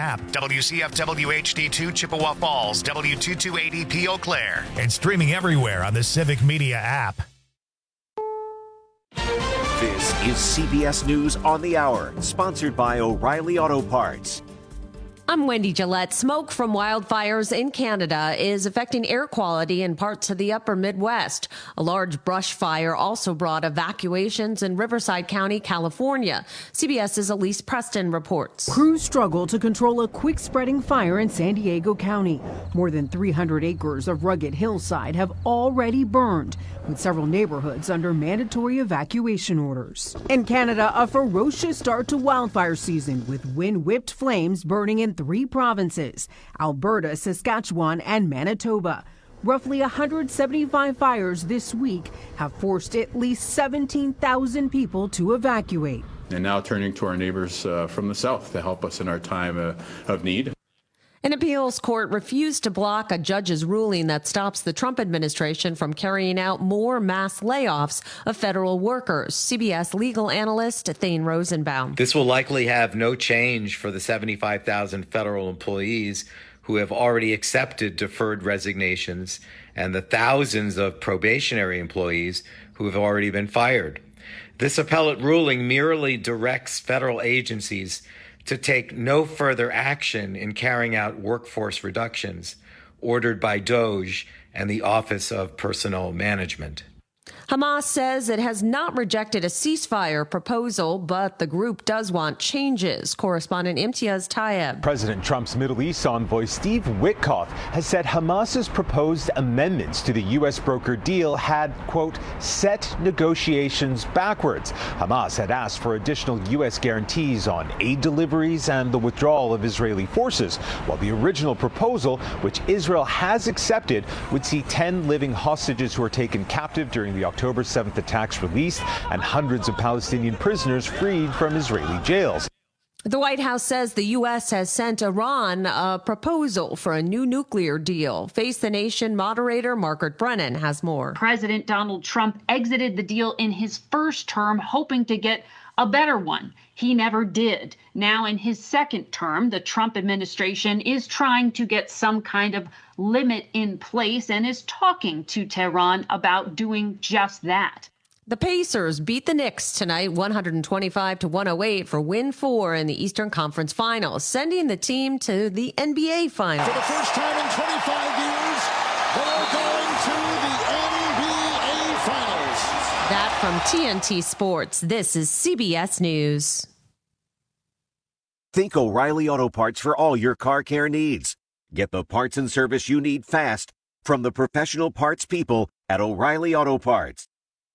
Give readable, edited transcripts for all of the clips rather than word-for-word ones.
app, WCFW HD2 Chippewa Falls, W228EP Eau Claire, and streaming everywhere on the Civic Media app. This is CBS News on the Hour, sponsored by O'Reilly Auto Parts. I'm Wendy Gillette. Smoke from wildfires in Canada is affecting air quality in parts of the upper Midwest. A large brush fire also brought evacuations in Riverside County, California. CBS's Elise Preston reports. Crews struggle to control a quick-spreading fire in San Diego County. More than 300 acres of rugged hillside have already burned, with several neighborhoods under mandatory evacuation orders. In Canada, a ferocious start to wildfire season, with wind-whipped flames burning in 3 provinces: Alberta, Saskatchewan, and Manitoba. Roughly 175 fires this week have forced at least 17,000 people to evacuate. And now turning to our neighbors from the south to help us in our time of need. An appeals court refused to block a judge's ruling that stops the Trump administration from carrying out more mass layoffs of federal workers. CBS legal analyst Thane Rosenbaum. This will likely have no change for the 75,000 federal employees who have already accepted deferred resignations and the thousands of probationary employees who have already been fired. This appellate ruling merely directs federal agencies to take no further action in carrying out workforce reductions ordered by DOJ and the Office of Personnel Management. Hamas says it has not rejected a ceasefire proposal, but the group does want changes. Correspondent Imtiaz Tayeb. President Trump's Middle East envoy Steve Witkoff has said Hamas's proposed amendments to the U.S. brokered deal had, quote, set negotiations backwards. Hamas had asked for additional U.S. guarantees on aid deliveries and the withdrawal of Israeli forces, while the original proposal, which Israel has accepted, would see 10 living hostages who were taken captive during the October 7th attacks released and hundreds of Palestinian prisoners freed from Israeli jails. The White House says the U.S. has sent Iran a proposal for a new nuclear deal. Face the Nation moderator Margaret Brennan has more. President Donald Trump exited the deal in his first term, hoping to get a better one. He never did. Now in his second term, the Trump administration is trying to get some kind of limit in place and is talking to Tehran about doing just that. The Pacers beat the Knicks tonight 125-108 for win 4 in the Eastern Conference Finals, sending the team to the NBA Finals. For the first time in 25 years, they're going to the NBA Finals. That from TNT Sports. This is CBS News. Think O'Reilly Auto Parts for all your car care needs. Get the parts and service you need fast from the professional parts people at O'Reilly Auto Parts.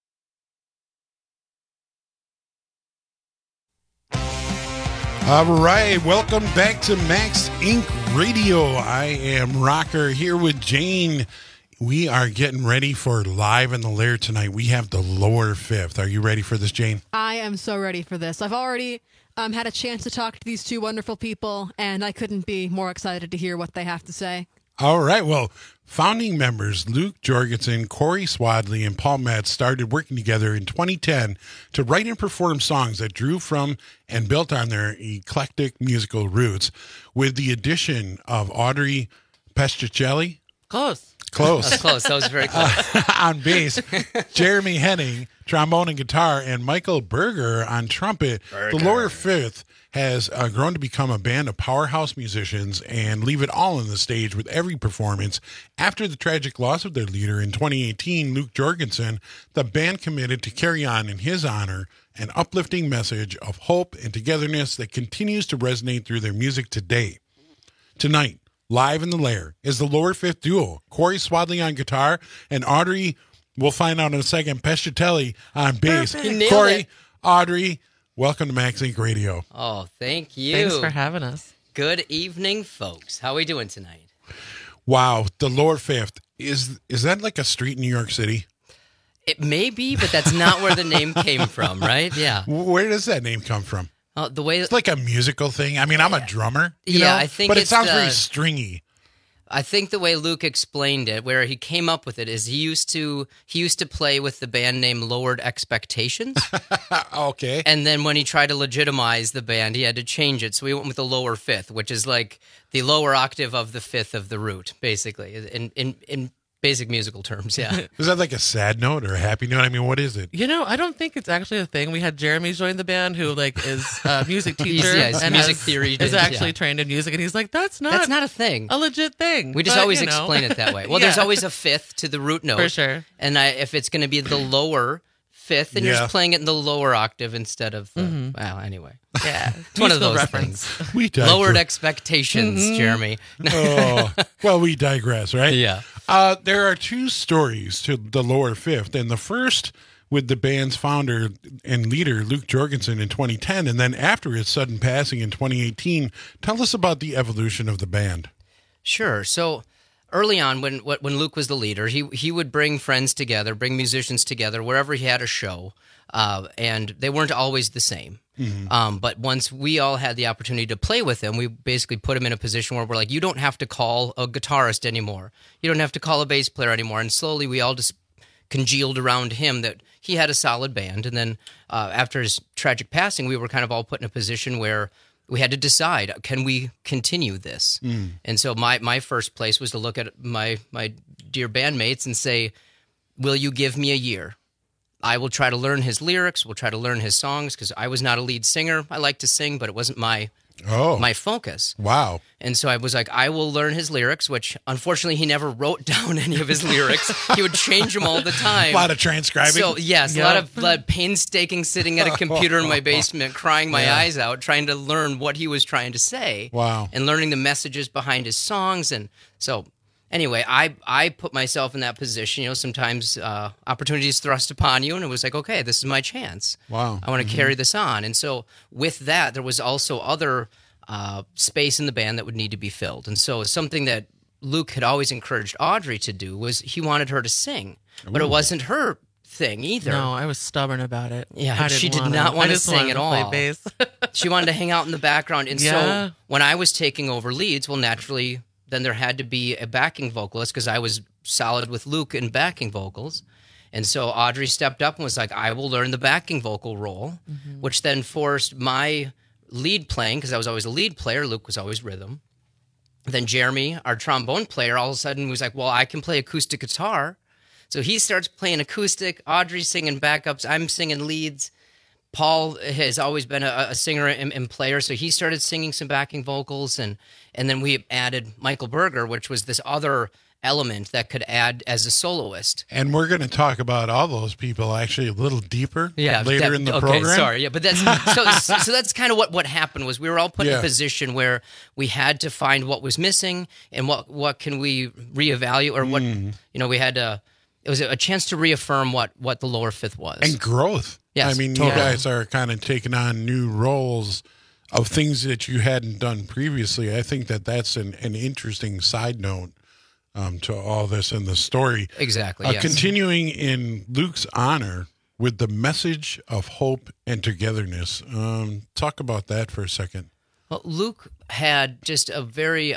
All right, welcome back to Max Inc. Radio. I am Rocker here with Jane. We are getting ready for Live in the Lair tonight. We have the Lower Fifth. Are you ready for this, Jane? I am so ready for this. I've already had a chance to talk to these two wonderful people, and I couldn't be more excited to hear what they have to say. All right. Well, founding members Luke Jorgensen, Corey Swadley, and Paul Metz started working together in 2010 to write and perform songs that drew from and built on their eclectic musical roots, with the addition of Audrey Pescicelli. Close. Close. That was close. That was very close. On bass, Jeremy Henning, trombone and guitar, and Michael Berger on trumpet. The Lower Fifth has grown to become a band of powerhouse musicians and leave it all on the stage with every performance. After the tragic loss of their leader in 2018, Luke Jorgensen, the band committed to carry on in his honor an uplifting message of hope and togetherness that continues to resonate through their music today. Tonight, Live in the Lair is the Lower Fifth duo, Corey Swadley on guitar and Audrey, we'll find out in a second, Pescicelli on bass. Corey, Audrey, welcome to Max Inc. Radio. Oh, thank you. Thanks for having us. Good evening, folks. How are we doing tonight? Wow, the Lower Fifth. Is that like a street in New York City? It may be, but that's not where the name came from, right? Yeah. Where does that name come from? The way it's like a musical thing. I mean, I'm a drummer, you know, I think but it sounds very stringy. I think the way Luke explained it, where he came up with it, is he used to play with the band name Lowered Expectations. Okay. And then when he tried to legitimize the band, he had to change it. So he went with the lower fifth, which is like the lower octave of the fifth of the root, basically, in basic musical terms. Yeah. Is that like a sad note or a happy note? I mean, what is it? I don't think it's actually a thing. We had Jeremy join the band, who is a music teacher and music theory is actually trained in music, and he's like, that's not a thing, a legit thing. We just always explain it that way. Well, there's always a fifth to the root note, for sure. And if it's going to be the lower fifth, then you're just playing it in the lower octave instead of the. Well, anyway, yeah, it's one of those things. We Lowered expectations, Jeremy. Well, we digress, right? Yeah. There are two stories to the lower fifth, and the first with the band's founder and leader, Luke Jorgensen, in 2010, and then after his sudden passing in 2018. Tell us about the evolution of the band. Sure. So early on, when Luke was the leader, he would bring friends together, bring musicians together wherever he had a show, and they weren't always the same. Mm-hmm. But once we all had the opportunity to play with him, we basically put him in a position where we're like, you don't have to call a guitarist anymore. You don't have to call a bass player anymore. And slowly we all just congealed around him that he had a solid band. And then after his tragic passing, we were kind of all put in a position where we had to decide, can we continue this? And so my first place was to look at my dear bandmates and say, will you give me a year? I will try to learn his lyrics. We'll try to learn his songs, because I was not a lead singer. I like to sing, but it wasn't my focus. Wow. And so I was like, I will learn his lyrics, which unfortunately he never wrote down any of his lyrics. He would change them all the time. A lot of transcribing. So yes, a lot of painstaking sitting at a computer in my basement, crying my eyes out, trying to learn what he was trying to say. Wow. And learning the messages behind his songs. And so anyway, I put myself in that position. Sometimes opportunities thrust upon you, and it was like, okay, this is my chance. Wow. I want to carry this on. And so with that, there was also other space in the band that would need to be filled. And so something that Luke had always encouraged Audrey to do was he wanted her to sing. But it wasn't her thing either. No, I was stubborn about it. Yeah, she did not want to sing at all. Play bass. She wanted to hang out in the background. And so when I was taking over leads, well, naturally, then there had to be a backing vocalist, because I was solid with Luke in backing vocals. And so Audrey stepped up and was like, I will learn the backing vocal role, which then forced my lead playing, because I was always a lead player. Luke was always rhythm. Then Jeremy, our trombone player, all of a sudden was like, well, I can play acoustic guitar. So he starts playing acoustic. Audrey's singing backups. I'm singing leads. Paul has always been a singer and player, so he started singing some backing vocals, and then we added Michael Berger, which was this other element that could add as a soloist. And we're going to talk about all those people actually a little deeper later in the program. Sorry, but that's so that's kind of what happened. Was we were all put in a position where we had to find what was missing and what can we reevaluate, or what we had to. It was a chance to reaffirm what the lower fifth was. And growth. Yes, I mean, totally. You guys are kind of taking on new roles of things that you hadn't done previously. I think that's an interesting side note to all this in the story. Exactly, yes. Continuing in Luke's honor with the message of hope and togetherness. Talk about that for a second. Well, Luke had just a very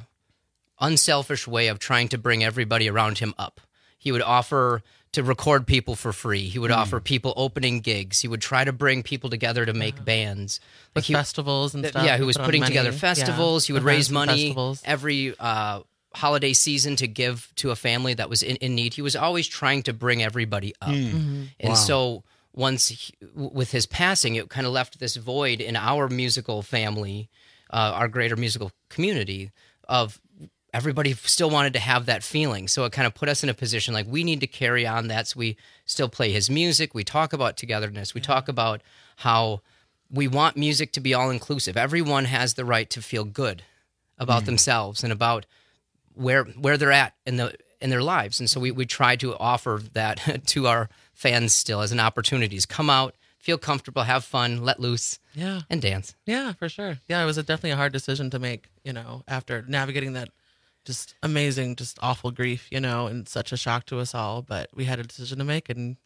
unselfish way of trying to bring everybody around him up. He would offer to record people for free. He would offer people opening gigs. He would try to bring people together to make bands. With festivals and stuff. Yeah, he was putting together festivals. He would raise money every holiday season to give to a family that was in need. He was always trying to bring everybody up. And so once, with his passing, it kind of left this void in our musical family, our greater musical community, of everybody still wanted to have that feeling. So it kind of put us in a position like we need to carry on that. So we still play his music. We talk about togetherness. We talk about how we want music to be all-inclusive. Everyone has the right to feel good about themselves and about where they're at in their lives. And so we try to offer that to our fans still as an opportunity. Come out, feel comfortable, have fun, let loose, and dance. Yeah, for sure. Yeah, it was definitely a hard decision to make, after navigating that just amazing, just awful grief, and such a shock to us all. But we had a decision to make, and,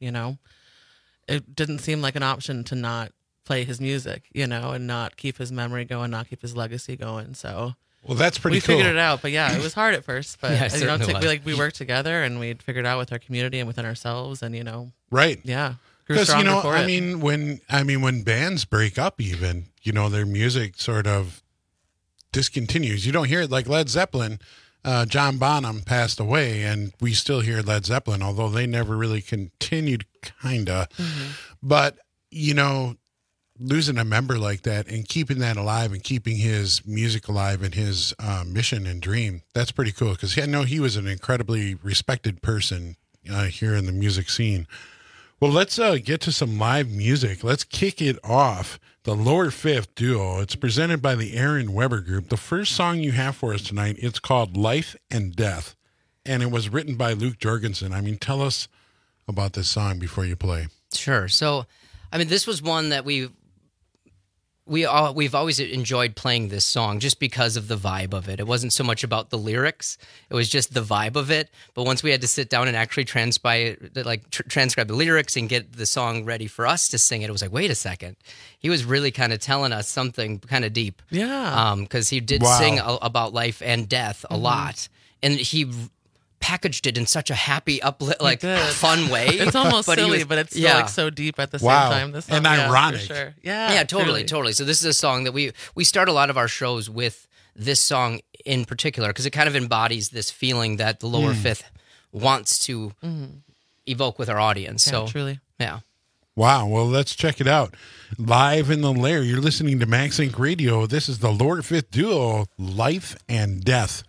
it didn't seem like an option to not play his music, and not keep his memory going, not keep his legacy going. So Well, that's pretty we cool. figured it out, but yeah, it was hard at first. But Yeah, it certainly was. we worked together and we'd figured out with our community and within ourselves, and right, yeah, because when bands break up, even their music sort of discontinues. You don't hear it like Led Zeppelin. John Bonham passed away, and we still hear Led Zeppelin, although they never really continued, kinda. Mm-hmm. But losing a member like that and keeping that alive and keeping his music alive and his mission and dream, that's pretty cool, because I know he was an incredibly respected person here in the music scene. Well, let's get to some live music. Let's kick it off. The Lower Fifth Duo. It's presented by the Aaron Weber Group. The first song you have for us tonight, it's called Life and Death, and it was written by Luke Jorgensen. Tell us about this song before you play. Sure. So, this was one that we've always enjoyed playing this song just because of the vibe of it. It wasn't so much about the lyrics; it was just the vibe of it. But once we had to sit down and actually transcribe the lyrics and get the song ready for us to sing it, was like, wait a second, he was really kind of telling us something kind of deep. Yeah, because he did sing about life and death a lot, and he packaged it in such a happy, fun way. It's almost silly, but it's still so deep at the same time. This song, and ironic. For sure. Yeah, totally. So this is a song that we start a lot of our shows with this song in particular, because it kind of embodies this feeling that the Lower Fifth wants to evoke with our audience. Yeah, so truly. Yeah. Wow. Well, let's check it out. Live in the Lair. You're listening to Max Inc. Radio. This is the Lower Fifth Duo, Life and Death.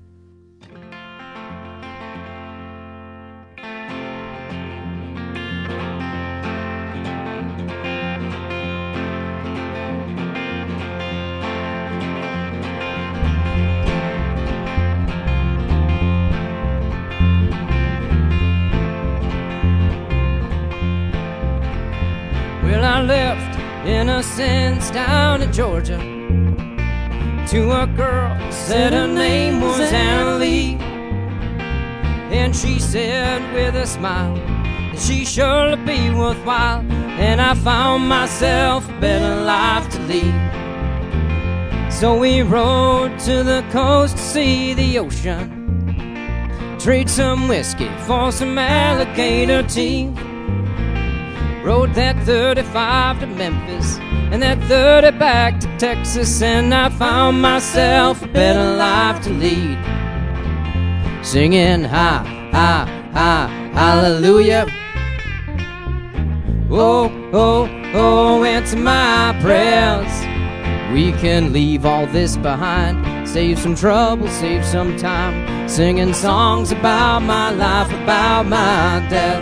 I left innocence down in Georgia to a girl, said her name was Anna Lee. And she said with a smile that she surely be worthwhile. And I found myself a better life to lead. So we rode to the coast to see the ocean, trade some whiskey for some alligator teeth. Rode that 35 to Memphis and that 30 back to Texas, and I found myself a better life to lead. Singing ha, ha, ha, hallelujah. Oh, oh, oh, answer my prayers. We can leave all this behind, save some trouble, save some time, singing songs about my life, about my death.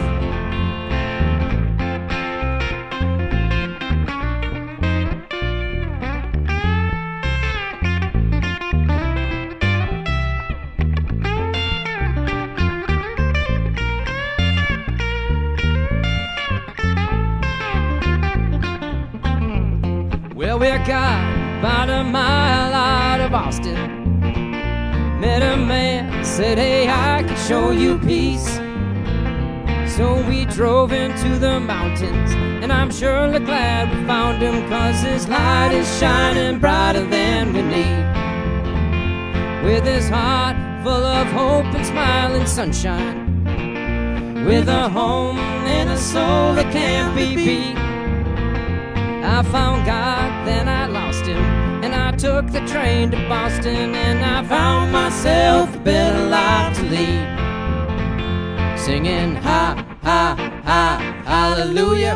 Well, we got about a mile out of Austin. Met a man, said, hey, I can show you peace. So we drove into the mountains, and I'm surely glad we found him, 'cause his light is shining brighter than we need. With his heart full of hope and smiling sunshine, with a home and a soul that can't be beat. I found God, then I lost him, and I took the train to Boston, and I found myself a better life to lead. Singing ha, ha, ha, hallelujah.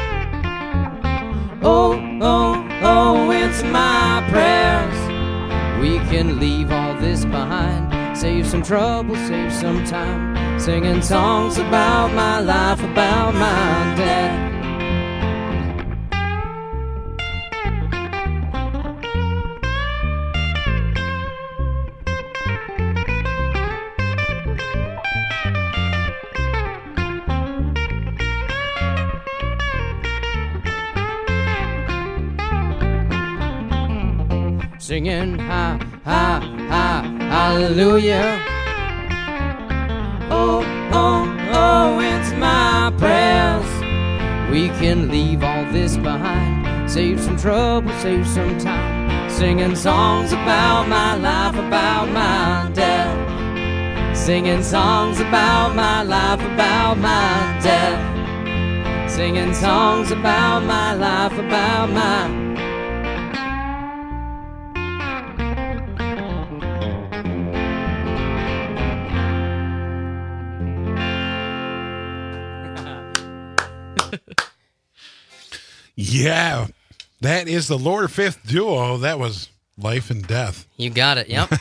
Oh, oh, oh, answer my prayers. We can leave all this behind, save some trouble, save some time, singing songs about my life, about my death. Singing ha, ha, ha, hallelujah. Oh, oh, oh, answer my prayers. We can leave all this behind, save some trouble, save some time, Singing songs about my life, about my death. Singing songs about my life, about my death. Singing songs about my life, about my... Yeah, that is the Lower Fifth duo. That was Life and Death. You got it. Yep.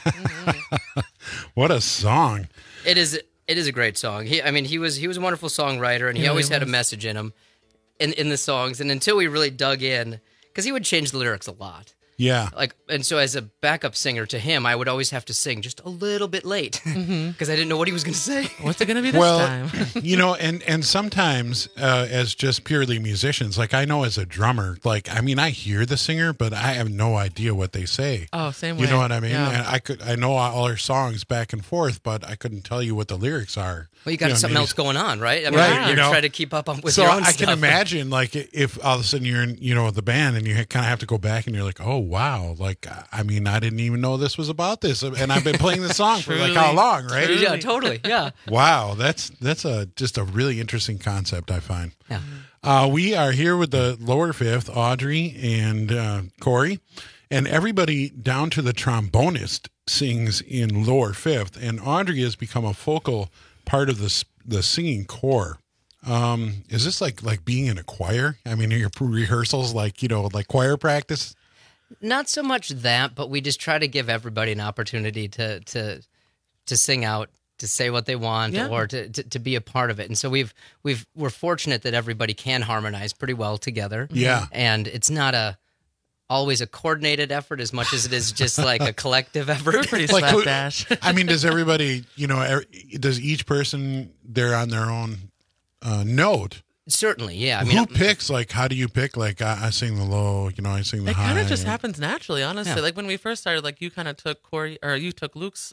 What a song! It is a great song. He was a wonderful songwriter, and he always had a message in him, in the songs. And until we really dug in, because he would change the lyrics a lot. Yeah. And so as a backup singer to him, I would always have to sing just a little bit late because I didn't know what he was going to say. What's it going to be this time? And sometimes as just purely musicians, like I know as a drummer, like, I mean, I hear the singer, but I have no idea what they say. Oh, same way. You know what I mean? Yeah. And I know all our songs back and forth, but I couldn't tell you what the lyrics are. Well, you got something else going on, right? I mean, right, you're trying to keep up with your own stuff. So I can imagine, like, if all of a sudden you're in, the band and you kind of have to go back and you're like, oh, wow. Like, I mean, I didn't even know this was about this. And I've been playing the song for like how long, right? Truly. Yeah, totally. Yeah. Wow. That's just a really interesting concept, I find. Yeah. We are here with the Lower Fifth, Audrey and Corey, and everybody down to the trombonist sings in Lower Fifth. And Audrey has become a focal part of the singing corps. Is this like being in a choir? I mean, are your rehearsals like choir practice? Not so much that, but we just try to give everybody an opportunity to sing out, to say what they want, or to be a part of it. And so we're fortunate that everybody can harmonize pretty well together. Yeah. And it's not always a coordinated effort as much as it is just like a collective effort. We're pretty slapdash. I mean, does everybody, does each person, they're on their own note? Certainly, yeah. I mean, who picks? Like, how do you pick? Like, I sing the low, I sing the high. It kind of just happens naturally, honestly. Yeah. Like when we first started, like you kind of took Corey, or you took Luke's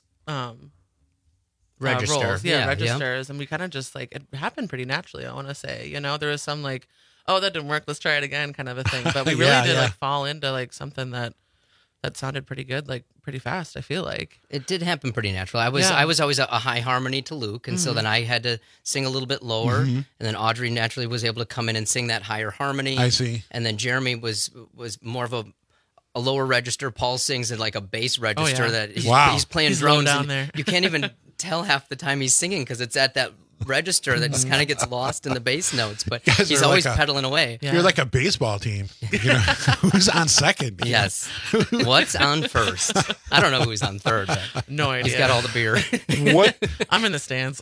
register, roles, registers, and we kind of just like it happened pretty naturally. I want to say, there was some like, oh, that didn't work, let's try it again, kind of a thing. But we really did like fall into like something that sounded pretty good, like pretty fast. I feel like it did happen pretty natural. I was always a high harmony to Luke, and so then I had to sing a little bit lower, and then Audrey naturally was able to come in and sing that higher harmony. I see. And then Jeremy was more of a lower register. Paul sings in like a bass register that he's playing drums down there. You can't even tell half the time he's singing because it's at that register that just kind of gets lost in the bass notes, but he's always pedaling away. You're like a baseball team. Who's on second? Yes. What's on first? I don't know who's on third. But no idea. He's got all the beer. What? I'm in the stands.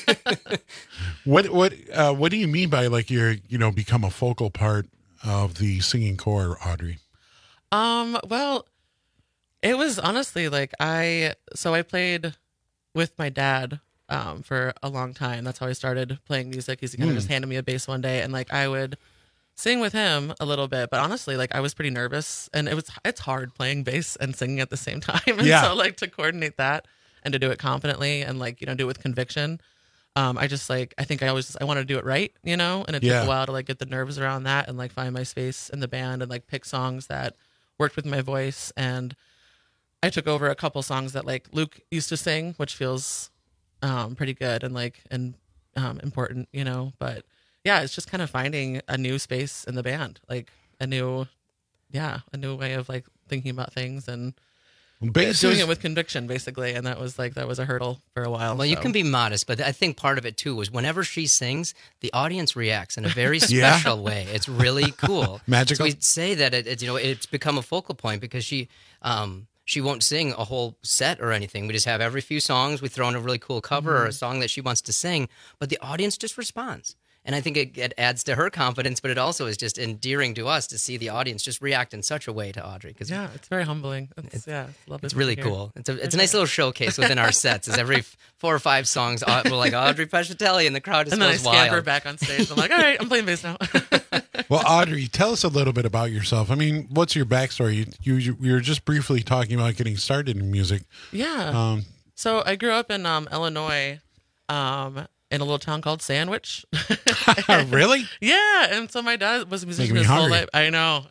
What do you mean by like you're become a focal part of the singing corps, Audrey? Well, it was honestly like I played with my dad for a long time. That's how I started playing music. He kind of just handed me a bass one day, and like I would sing with him a little bit. But honestly, like I was pretty nervous, and it's hard playing bass and singing at the same time. And so like to coordinate that and to do it confidently and like do it with conviction. I think I want to do it right, and it took a while to like get the nerves around that and like find my space in the band and like pick songs that worked with my voice. And I took over a couple songs that like Luke used to sing, which feels pretty good and like important, but yeah, it's just kind of finding a new space in the band, like a new way of like thinking about things and doing it with conviction, basically. And that was a hurdle for a while. Well, you can be modest, but I think part of it too was whenever she sings, the audience reacts in a very special way. It's really cool. Magical. So we'd say that it's become a focal point because she won't sing a whole set or anything. We just have every few songs, we throw in a really cool cover or a song that she wants to sing, but the audience just responds. And I think it adds to her confidence, but it also is just endearing to us to see the audience just react in such a way to Audrey. It's very humbling. It's really cool. It's a nice little showcase within our sets. As every 4 or 5 songs, we're like Audrey Pescatelli, and the crowd just goes wild. And then I scamper back on stage. I'm like, all right, I'm playing bass now. Well, Audrey, tell us a little bit about yourself. I mean, what's your backstory? You were just briefly talking about getting started in music. Yeah. So I grew up in Illinois. in a little town called Sandwich. Really? Yeah. And so my dad was a musician his whole life. I know.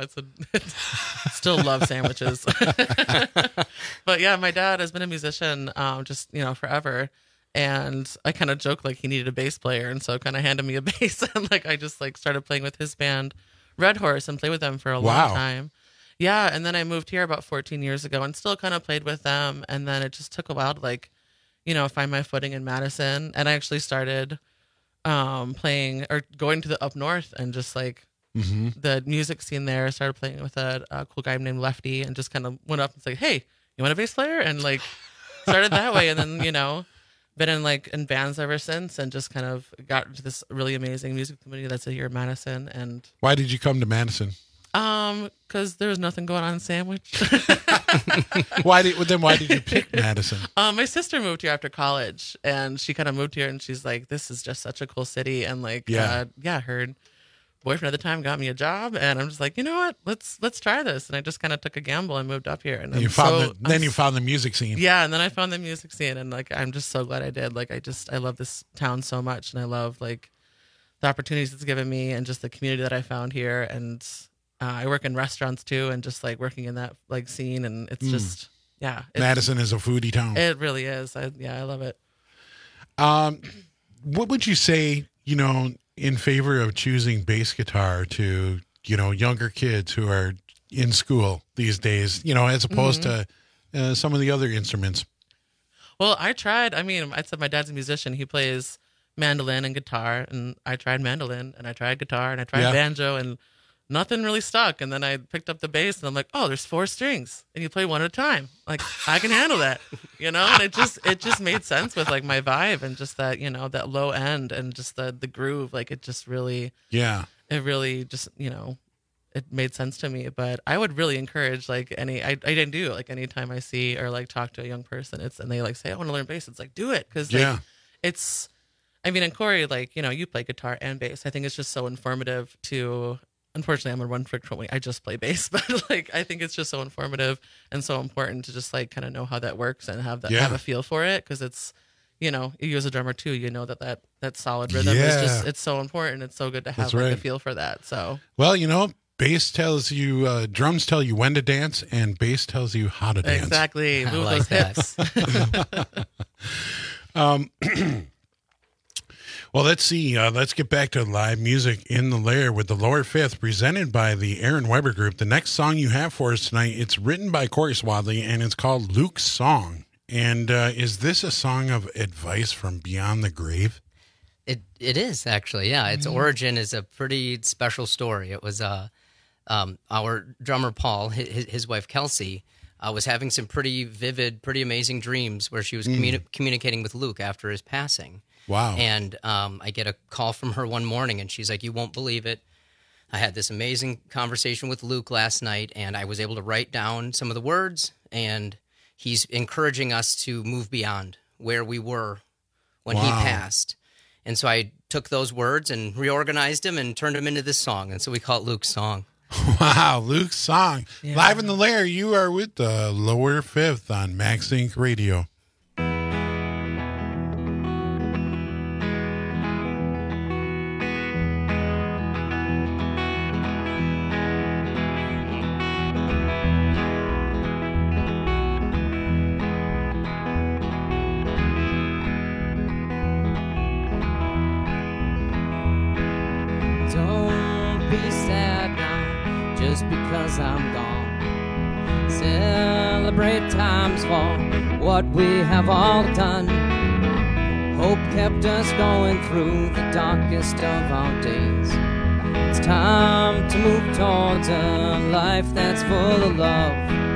Still love sandwiches. But yeah, my dad has been a musician just, forever. And I kind of joke like he needed a bass player. And so kind of handed me a bass. And like I just like started playing with his band, Red Horse, and played with them for a long time. Yeah. And then I moved here about 14 years ago and still kind of played with them. And then it just took a while to like, find my footing in Madison. And I actually started playing or going to the up north and just like the music scene there. I started playing with a cool guy named Lefty and just kind of went up and said, hey, you want a bass player? And like started that way. And then, been in bands ever since and just kind of got to this really amazing music community that's here in Madison. And why did you come to Madison? Because there was nothing going on in Sandwich. Why did you pick Madison? My sister moved here after college, and she kind of moved here, and she's like, "This is just such a cool city." And like, her boyfriend at the time got me a job, and I'm just like, you know what? Let's try this. And I just kind of took a gamble and moved up here. And you found the music scene. Yeah, and then I found the music scene, and like, I'm just so glad I did. Like, I love this town so much, and I love like the opportunities it's given me, and just the community that I found here, and. I work in restaurants too, and just like working in that like scene, and it's just Madison is a foodie town. It really is. I love it. What would you say, in favor of choosing bass guitar to younger kids who are in school these days, as opposed to some of the other instruments? Well, I tried. I mean, I said my dad's a musician. He plays mandolin and guitar, and I tried mandolin, and I tried guitar, and I tried banjo, and nothing really stuck. And then I picked up the bass and I'm like, oh, there's 4 strings and you play one at a time. Like I can handle that, and it just made sense with like my vibe and just that, that low end and just the groove. Like it just really, it really just, it made sense to me. But I would really encourage like I didn't do it. Like anytime I see or like talk to a young person, and they like say, I want to learn bass. It's like, do it. Cause like, it's, I mean, and Corey, like, you play guitar and bass. I think it's just so informative to, unfortunately, I'm a one-trick pony. I just play bass, but like I think it's just so informative and so important to just like kind of know how that works and have a feel for it, because it's you as a drummer too, that solid rhythm is just, it's so important. It's so good to have like a feel for that. So bass tells you, drums tell you when to dance, and bass tells you how to dance. Exactly, move those hips. Well, let's see. Let's get back to live music in the Lair with the Lower Fifth, presented by the Aaron Weber Group. The next song you have for us tonight, it's written by Corey Swadley, and it's called Luke's Song. And is this a song of advice from beyond the grave? It is, actually, yeah. Its origin is a pretty special story. It was our drummer, Paul, his wife, Kelsey, was having some pretty vivid, pretty amazing dreams where she was communicating with Luke after his passing. Wow. And I get a call from her one morning, and she's like, you won't believe it. I had this amazing conversation with Luke last night, and I was able to write down some of the words, and he's encouraging us to move beyond where we were when he passed. And so I took those words and reorganized them and turned them into this song, and so we call it Luke's Song. Wow, Luke's Song. Yeah. Live in the Lair, you are with the Lower Fifth on Max Inc. Radio. I'm gone. Celebrate times for what we have all done. Hope kept us going through the darkest of our days. It's time to move towards a life that's full of love.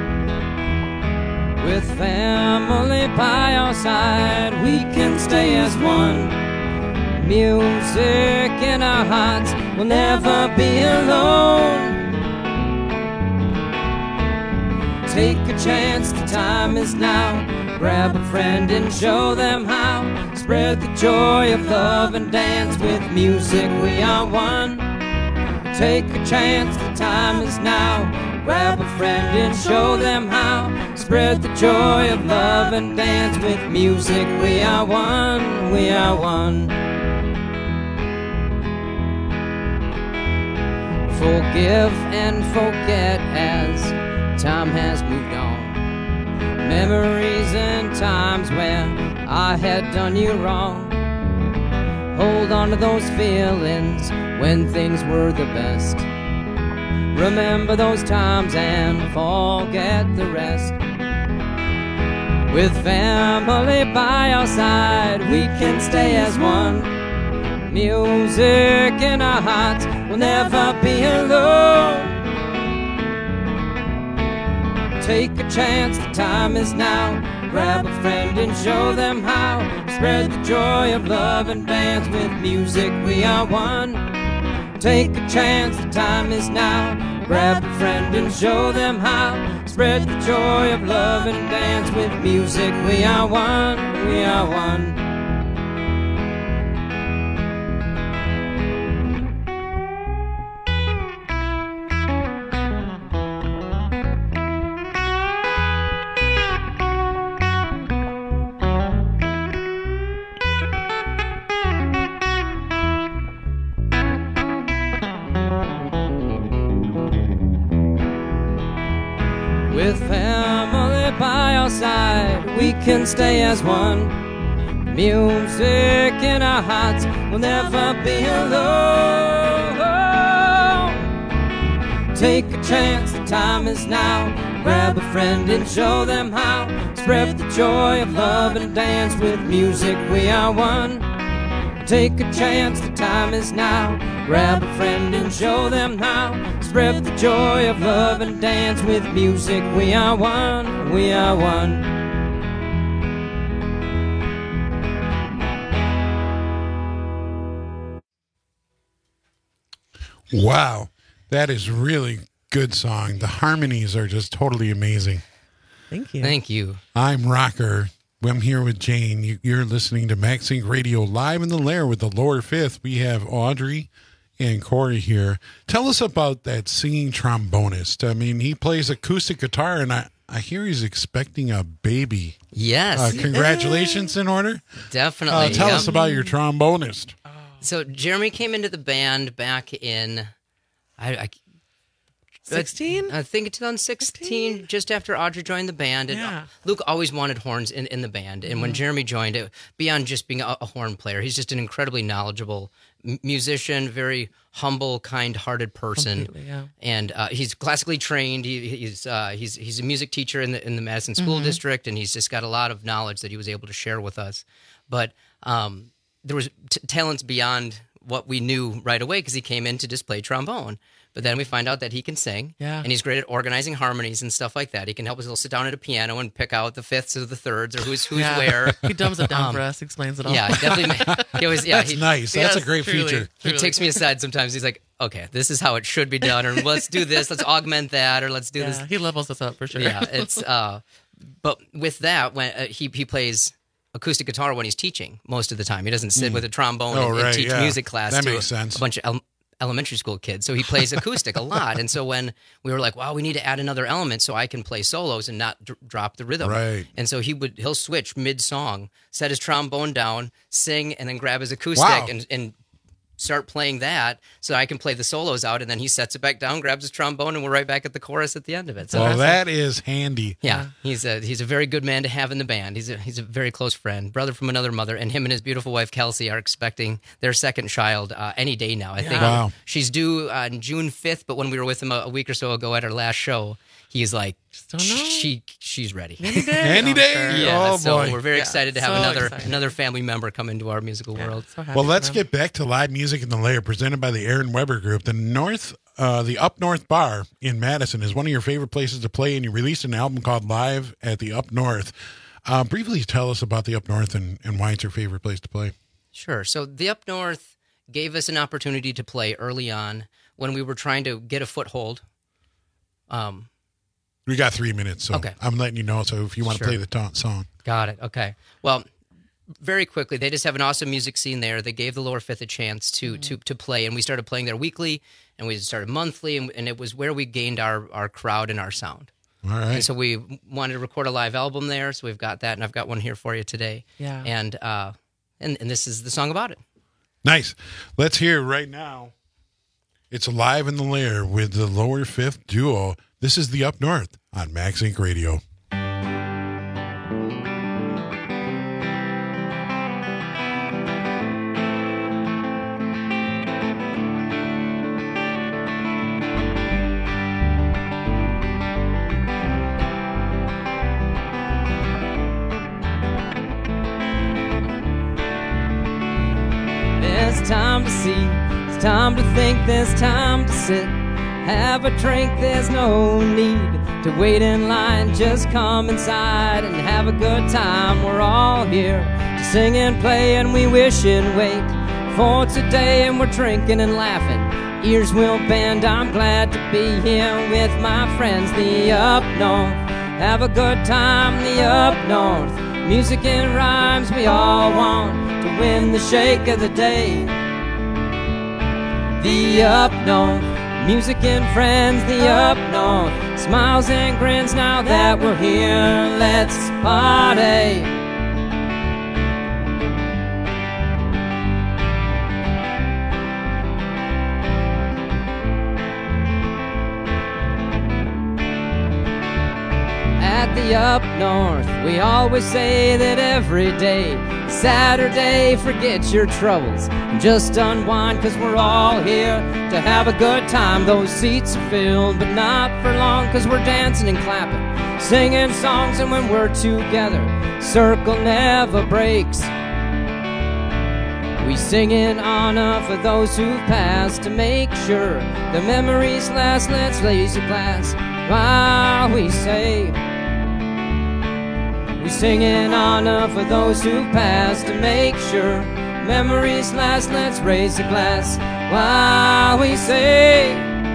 With family by our side, we can stay as one. Music in our hearts, we'll never be alone. Take a chance, the time is now. Grab a friend and show them how. Spread the joy of love and dance. With music we are one. Take a chance, the time is now. Grab a friend and show them how. Spread the joy of love and dance with music. We are one, we are one. Forgive and forget as time has moved on. Memories and times where I had done you wrong. Hold on to those feelings when things were the best. Remember those times and forget the rest. With family by our side, we can stay as one. Music in our hearts, we'll never be alone. Take a chance, the time is now. Grab a friend and show them how. Spread the joy of love and dance with music. We are one. Take a chance, the time is now. Grab a friend and show them how. Spread the joy of love and dance with music. We are one, we are one. With family by our side, we can stay as one. Music in our hearts, we'll never be alone. Take a chance, the time is now. Grab a friend and show them how. Spread the joy of love and dance with music. We are one. Take a chance, the time is now. Grab a friend and show them how. Spread the joy of love and dance with music. We are one, we are one. Wow, that is really good song. The harmonies are just totally amazing. Thank you. Thank you. I'm Rocker. I'm here with Jane. You're listening to MagSync Radio live in the Lair with the Lower Fifth. We have Audrey and Corey here. Tell us about that singing trombonist. I mean, he plays acoustic guitar, and I hear he's expecting a baby. Yes. Congratulations in order. Definitely. Tell us about your trombonist. So Jeremy came into the band back in, 16? I think 2016, just after Audrey joined the band. And Luke always wanted horns in the band. And when Jeremy joined it, beyond just being a horn player, he's just an incredibly knowledgeable musician, very humble, kind-hearted person. And he's classically trained. He's a music teacher in the Madison School District, and he's just got a lot of knowledge that he was able to share with us. But there was talents beyond what we knew right away because he came in to just play trombone. But then we find out that he can sing, and he's great at organizing harmonies and stuff like that. He can help us. He'll sit down at a piano and pick out the fifths or the thirds or who's where. He dumbs it down for us, explains it all. Yeah, definitely. He always, That's nice. That's a great feature. He takes me aside sometimes. He's like, okay, this is how it should be done, or let's do this, let's augment that, or let's do this. He levels us up for sure. Yeah, it's. But with that, when he plays acoustic guitar when he's teaching most of the time, he doesn't sit with a trombone and teach music class that to makes sense. A bunch of elementary school kids. So he plays acoustic a lot. And so when we were like, wow, we need to add another element so I can play solos and not drop the rhythm. Right. And so he'll switch mid-song, set his trombone down, sing, and then grab his acoustic and start playing that so I can play the solos out, and then he sets it back down, grabs his trombone, and we're right back at the chorus at the end of it. So that is handy. Yeah, he's a very good man to have in the band. He's a very close friend, brother from another mother, and him and his beautiful wife Kelsey are expecting their second child any day now. I think she's due on June 5th, but when we were with him a week or so ago at our last show, he's like, she's ready. Any day. Yeah, oh so boy. we're very excited to have another family member come into our musical world. So well, let's get back to live music in the Lair, presented by the Aaron Weber Group. The Up North Bar in Madison is one of your favorite places to play, and you released an album called Live at the Up North. Briefly tell us about the Up North and why it's your favorite place to play. Sure. So the Up North gave us an opportunity to play early on when we were trying to get a foothold. We got 3 minutes, so okay. I'm letting you know. So if you want to play the song. Got it. Okay. Well, very quickly, they just have an awesome music scene there. They gave the Lower Fifth a chance to play, and we started playing there weekly, and we started monthly, and it was where we gained our crowd and our sound. All right. And so we wanted to record a live album there, so we've got that, and I've got one here for you today. Yeah. And this is the song about it. Nice. Let's hear it right now. It's Live in the Lair with the Lower Fifth duo. This is the Up North on Max Inc. Radio. There's time to see, there's time to think, there's time to sit, have a drink, there's no need to wait in line, just come inside and have a good time. We're all here to sing and play, and we wish and wait for today, and we're drinking and laughing, ears will bend. I'm glad to be here with my friends, the Up North. Have a good time, the Up North. Music and rhymes we all want to win the shake of the day. The Up North, music and friends, the Up North. Smiles and grins now that we're here, let's party. At the Up North, we always say that every day, Saturday, forget your troubles and just unwind, 'cause we're all here to have a good time. Those seats are filled, but not for long, 'cause we're dancing and clapping, singing songs, and when we're together, circle never breaks. We sing in honor for those who've passed, to make sure the memories last. Let's raise a glass while we say. We sing in honor for those who've passed, to make sure memories last. Let's raise a glass while we say.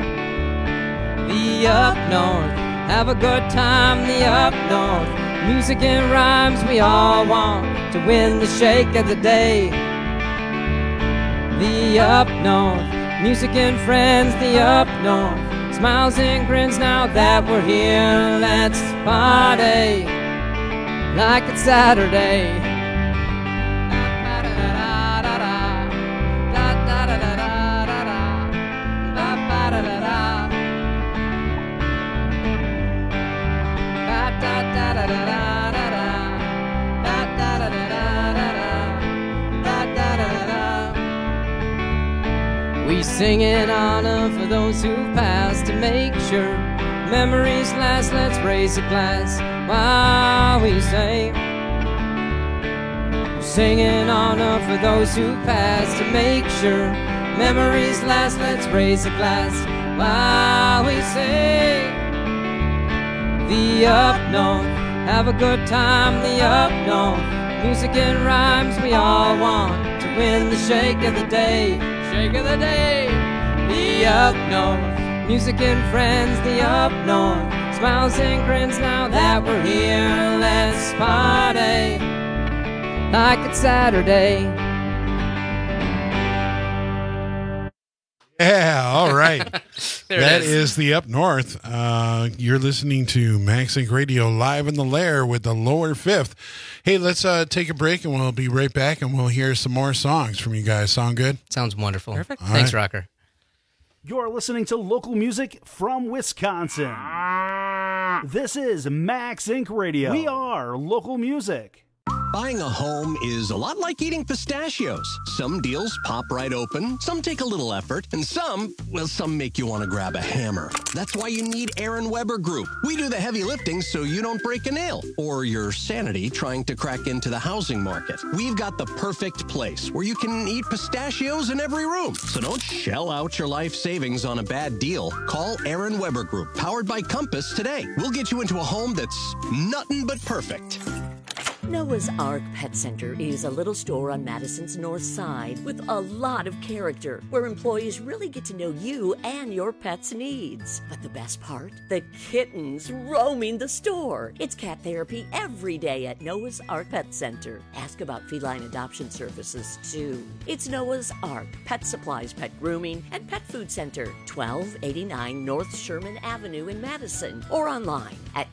The Up North, have a good time, the Up North. Music and rhymes we all want to win the shake of the day. The Up North, music and friends, the Up North. Smiles and grins now that we're here, let's party like it's Saturday. We sing in honor for those who've passed, to make sure memories last. Let's raise a glass while we say. We sing in honor for those who've passed, to make sure memories last. Let's raise a glass while we say. The Up North, have a good time, the Up North. Music and rhymes we all want to win the shake of the day. Shake of the day. The Up North, music and friends, the Up North. Smiles and grins now that we're here, let's party like it's Saturday. Yeah, all right. That is the Up North. You're listening to Max Inc. Radio live in the Lair with the Lower Fifth. Hey, let's take a break, and we'll be right back, and we'll hear some more songs from you guys. Sound good? Sounds wonderful. Perfect. Thanks, Rocker. You're listening to local music from Wisconsin. This is Max Inc. Radio. We are local music. Buying a home is a lot like eating pistachios. Some deals pop right open, some take a little effort, and some make you want to grab a hammer. That's why you need Aaron Weber Group. We do the heavy lifting so you don't break a nail or your sanity trying to crack into the housing market. We've got the perfect place where you can eat pistachios in every room. So don't shell out your life savings on a bad deal. Call Aaron Weber Group, powered by Compass, today. We'll get you into a home that's nothing but perfect. Noah's Ark Pet Center is a little store on Madison's north side with a lot of character, where employees really get to know you and your pet's needs. But the best part? The kittens roaming the store. It's cat therapy every day at Noah's Ark Pet Center. Ask about feline adoption services, too. It's Noah's Ark Pet Supplies, Pet Grooming, and Pet Food Center, 1289 North Sherman Avenue in Madison, or online at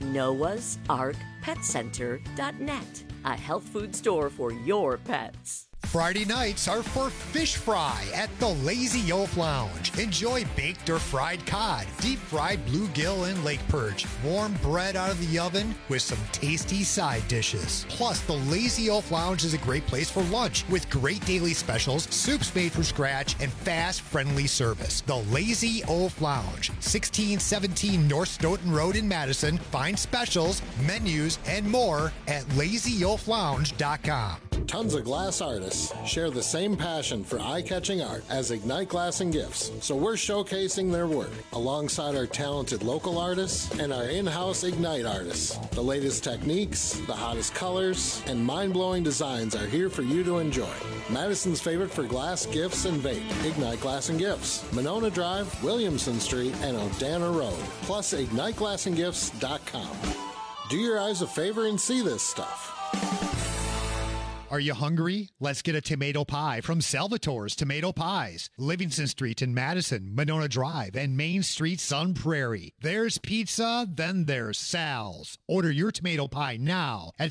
noahsarkpetcenter.net. A health food store for your pets. Friday nights are for fish fry at the Lazy Oaf Lounge. Enjoy baked or fried cod, deep fried bluegill and lake perch, warm bread out of the oven with some tasty side dishes. Plus, the Lazy Oaf Lounge is a great place for lunch with great daily specials, soups made from scratch, and fast, friendly service. The Lazy Oaf Lounge, 1617 North Stoughton Road in Madison. Find specials, menus, and more at lazyoaflounge.com. Tons of glass artists share the same passion for eye-catching art as Ignite Glass and Gifts, so we're showcasing their work alongside our talented local artists and our in-house Ignite artists. The latest techniques, the hottest colors, and mind-blowing designs are here for you to enjoy. Madison's favorite for glass, gifts, and vape, Ignite Glass and Gifts, Monona Drive, Williamson Street, and Odana Road, plus IgniteGlassandGifts.com. Do your eyes a favor and see this stuff. Are you hungry? Let's get a tomato pie from Salvatore's Tomato Pies. Livingston Street in Madison, Monona Drive, and Main Street, Sun Prairie. There's pizza, then there's Sal's. Order your tomato pie now at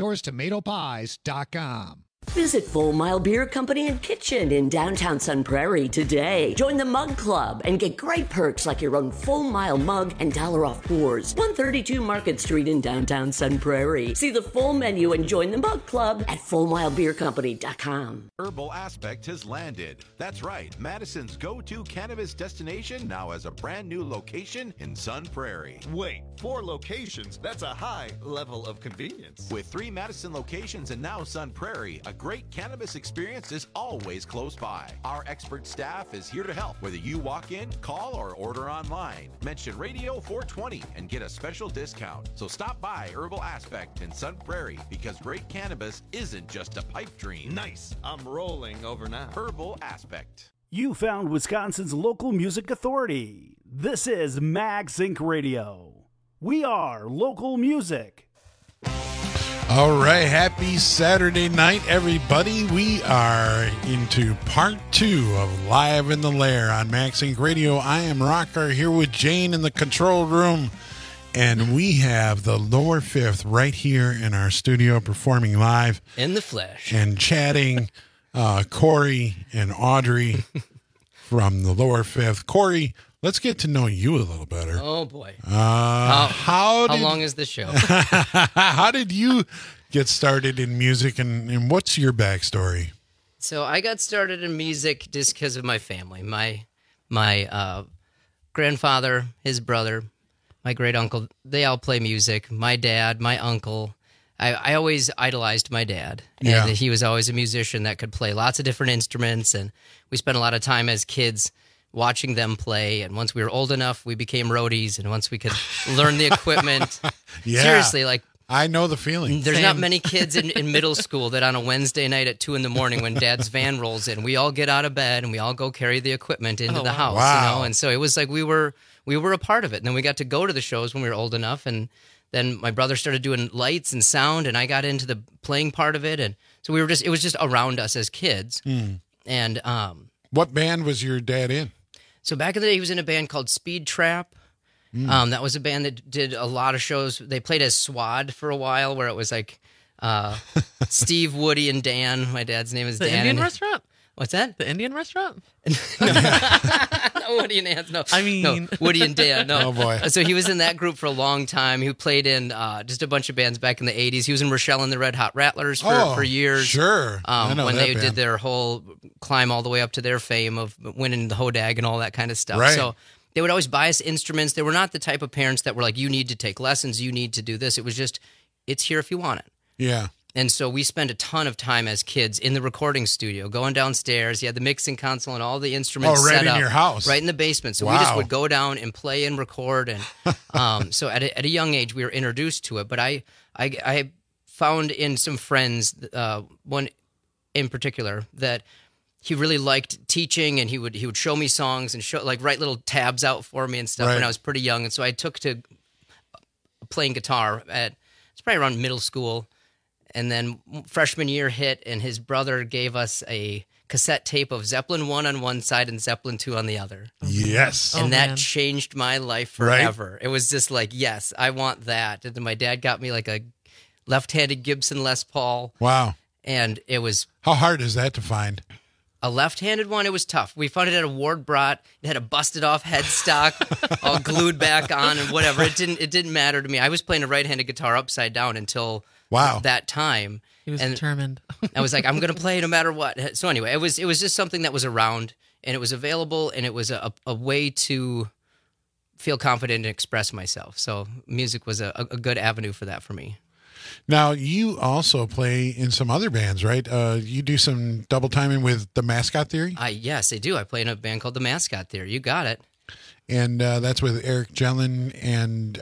salvatorestomatopies.com. Visit Full Mile Beer Company and Kitchen in downtown Sun Prairie today. Join the Mug Club and get great perks like your own Full Mile mug and $1 off pours. 132 Market Street in downtown Sun Prairie. See the full menu and join the Mug Club at FullMileBeerCompany.com. Herbal Aspect has landed. That's right. Madison's go-to cannabis destination now has a brand new location in Sun Prairie. Wait, 4 locations? That's a high level of convenience. With 3 Madison locations and now Sun Prairie, a great cannabis experience is always close by. Our expert staff is here to help, whether you walk in, call, or order online. Mention Radio 420 and get a special discount. So stop by Herbal Aspect in Sun Prairie, because great cannabis isn't just a pipe dream. Nice. I'm rolling over now. Herbal Aspect. You found Wisconsin's local music authority. This is Max Inc. Radio. We are local music. All right, happy Saturday night, everybody. We are into part 2 of Live in the Lair on Max Inc. Radio. I am Rocker here with Jane in the control room, and we have the Lower Fifth right here in our studio performing live. In the flesh. And chatting, Corey and Audrey from the Lower Fifth. Corey, let's get to know you a little better. Oh, boy. How long is this show? How did you get started in music, and what's your backstory? So I got started in music just because of my family. My grandfather, his brother, my great uncle, they all play music. My dad, my uncle. I always idolized my dad. And he was always a musician that could play lots of different instruments, and we spent a lot of time as kids watching them play, and once we were old enough, we became roadies, and once we could learn the equipment. Seriously, like, I know the feeling. There's not many kids in middle school that on a Wednesday night at 2 a.m. when Dad's van rolls in, we all get out of bed and we all go carry the equipment into the house. Wow. You know? And so it was like we were a part of it. And then we got to go to the shows when we were old enough, and then my brother started doing lights and sound, and I got into the playing part of it, and so it was just around us as kids. And what band was your dad in? So back in the day, he was in a band called Speed Trap. That was a band that did a lot of shows. They played as Swad for a while, where it was like Steve, Woody, and Dan. My dad's name is Dan. The Indian restaurant? What's that? The Indian restaurant? No, Woody and Dan. No, I mean, no, Woody and Dan. No. Oh boy. So he was in that group for a long time. He played in just a bunch of bands back in the 80s. He was in Rochelle and the Red Hot Rattlers for years. Sure. When they did their whole climb all the way up to their fame of winning the Hodag and all that kind of stuff. Right. So they would always buy us instruments. They were not the type of parents that were like, you need to take lessons, you need to do this. It was just, it's here if you want it. Yeah. And so we spent a ton of time as kids in the recording studio, going downstairs. He had the mixing console and all the instruments right set up. In your house. Right in the basement. So we just would go down and play and record. And so at a young age, we were introduced to it. But I found in some friends, one in particular, that he really liked teaching, and he would show me songs and write little tabs out for me and stuff when I was pretty young. And so I took to playing guitar it's probably around middle school. And then freshman year hit, and his brother gave us a cassette tape of Zeppelin 1 on one side and Zeppelin 2 on the other. Yes. And that changed my life forever. It was just like, yes, I want that. And then my dad got me like a left-handed Gibson Les Paul. Wow. And it was... How hard is that to find? A left-handed one, it was tough. We found it at a Ward Brat. It had a busted-off headstock, all glued back on and whatever. It didn't matter to me. I was playing a right-handed guitar upside down until that time. He was determined. I was like, I'm going to play no matter what. So anyway, it was just something that was around, and it was available, and it was a way to feel confident and express myself. So music was a good avenue for that for me. Now, you also play in some other bands, right? You do some double timing with The Mascot Theory? Yes, I do. I play in a band called The Mascot Theory. You got it. And that's with Eric Jellin and...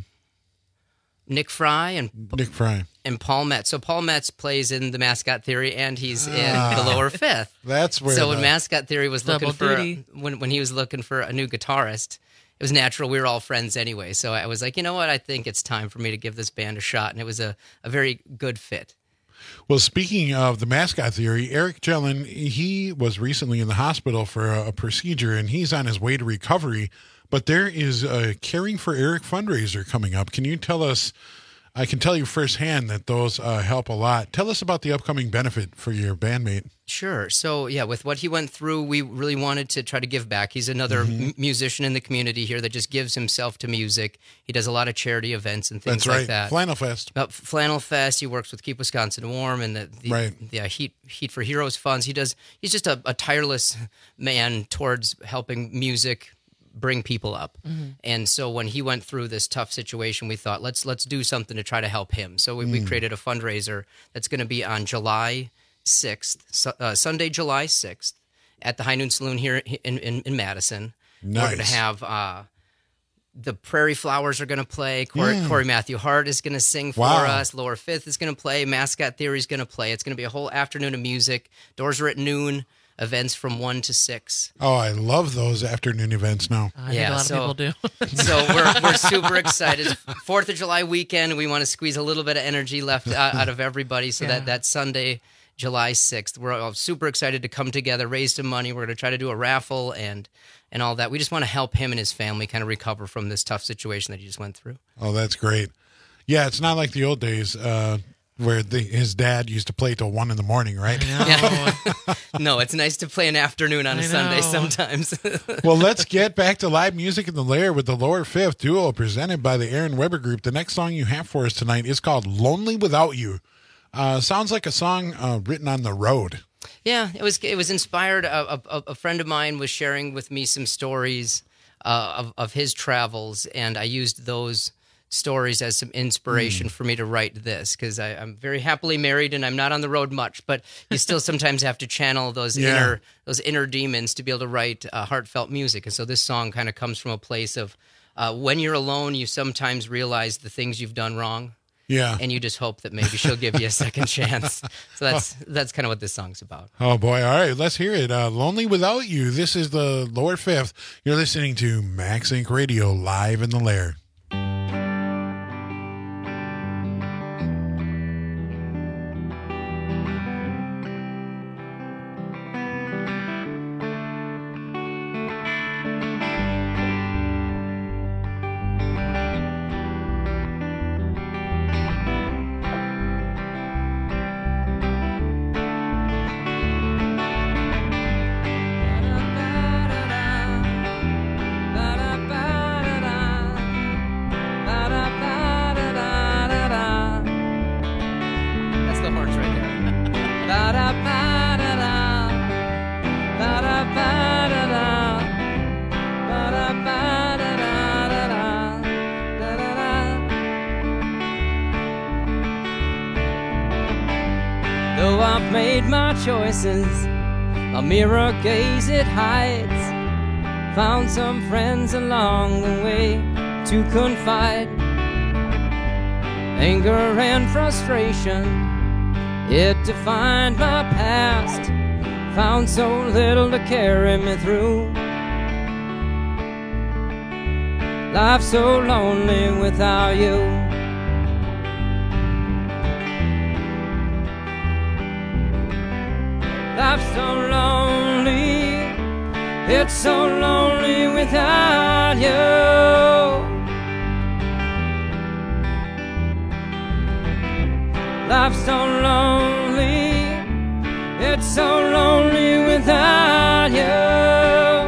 Nick Fry and Paul Metz. So Paul Metz plays in The Mascot Theory, and he's in the Lower Fifth. That's where. So when Mascot Theory was looking for when he was looking for a new guitarist, it was natural. We were all friends anyway, so I was like, you know what? I think it's time for me to give this band a shot, and it was a very good fit. Well, speaking of The Mascot Theory, Eric Jellin, he was recently in the hospital for a procedure, and he's on his way to recovery. But there is a Caring for Eric fundraiser coming up. Can you tell us, I can tell you firsthand that those help a lot. Tell us about the upcoming benefit for your bandmate. Sure. So, yeah, with what he went through, we really wanted to try to give back. He's another musician in the community here that just gives himself to music. He does a lot of charity events and things like that. Flannel Fest. Flannel Fest. He works with Keep Wisconsin Warm and the Heat for Heroes funds. He's just a tireless man towards helping music bring people up. And so when he went through this tough situation, we thought, let's do something to try to help him. So we created a fundraiser that's going to be on July 6th, Sunday, July 6th, at the High Noon Saloon here in Madison. Nice. We're going to have the Prairie Flowers are going to play. Corey Matthew Hart is going to sing for us. Lower Fifth is going to play. Mascot Theory is going to play. It's going to be a whole afternoon of music. Doors are at noon. Events from 1 to 6. Oh, I love those afternoon events now. I think a lot of people do. So we're super excited. 4th of July weekend. We want to squeeze a little bit of energy left out of everybody. So that Sunday, July 6th, we're all super excited to come together, raise some money. We're going to try to do a raffle and all that. We just want to help him and his family kind of recover from this tough situation that he just went through. Oh, that's great. Yeah, it's not like the old days. Where his dad used to play till 1 a.m, right? No, it's nice to play an afternoon on a Sunday sometimes. Well, let's get back to live music in the Lair with the Lower Fifth duo presented by the Aaron Weber Group. The next song you have for us tonight is called Lonely Without You. Sounds like a song written on the road. Yeah, it was inspired. A friend of mine was sharing with me some stories of his travels, and I used those stories as some inspiration for me to write this, because I'm very happily married and I'm not on the road much, but you still sometimes have to channel those inner demons to be able to write heartfelt music. And so this song kind of comes from a place of when you're alone, you sometimes realize the things you've done wrong. Yeah. And you just hope that maybe she'll give you a second chance. So that's kind of what this song's about. Oh, boy. All right. Let's hear it. Lonely Without You. This is the Lower Fifth. You're listening to Max Inc. Radio live in the Lair. Though I've made my choices, a mirror gaze it hides. Found some friends along the way to confide. Anger and frustration, it defined my past. Found so little to carry me through. Life's so lonely without you. Life's so lonely, it's so lonely without you. Life's so lonely, it's so lonely without you.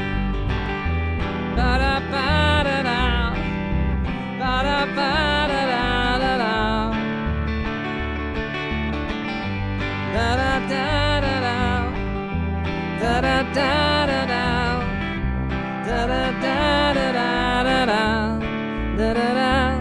Ba-da-ba-da-da, ba-da-ba-da-da-da-da, da-da-da-da-da, da-da-da-da-da, da-da-da-da-da-da, da-da-da.